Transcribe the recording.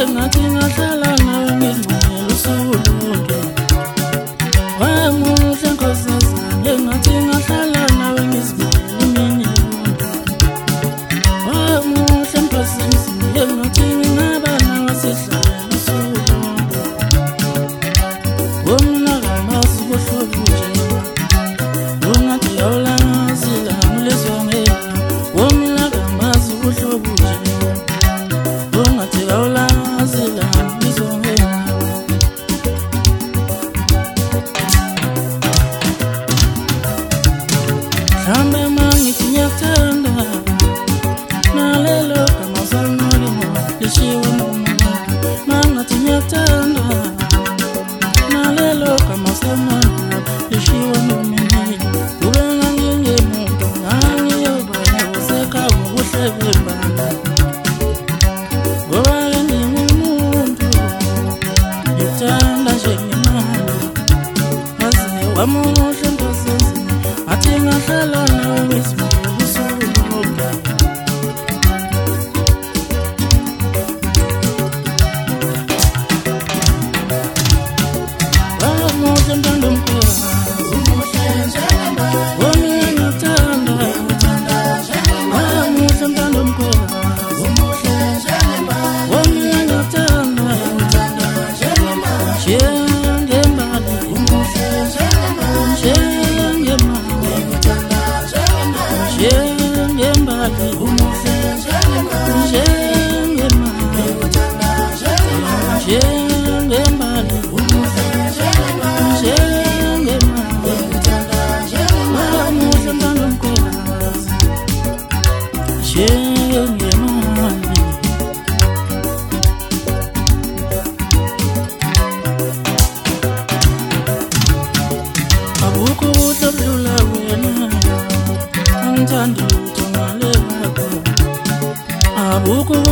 engathi ngahlala nawe ngizimele usulonke. Wamuhle nkosazana engathi ngahlala nawe ngizimele imini yonke. Wamuhle nkosazana engathi ngingaba nawe sihlale usulonke. Womna ngamazi kuhlobo nje ungathi awulazila ngilezongela. Womna ngamazi kuhlobo nje ungathi awulazila ngilezongela. Mhlambe mangithi ngiyakuthanda nalelo gama usalunakimo lishiwe noma. Mangathi ngiyakuthanda nalelo gama usalunakimo lishiwe noma. Ube ngangingemuntu ngangiyoba usekhaya ubuhle bembala. Ngoba ke ngingumuntu ngikuthanda njengemali. Waze wamuhle nkosazana athi ngahlala nawe ngizimele usulonke. Wamuhle ntando mkhwekazi wami ngiyakuthanda. Wamuhle ntando mkhwekazi wami ngiyakuthanda. Njengembali abukho udlula wena angithandi utho ngale yakho. Abukho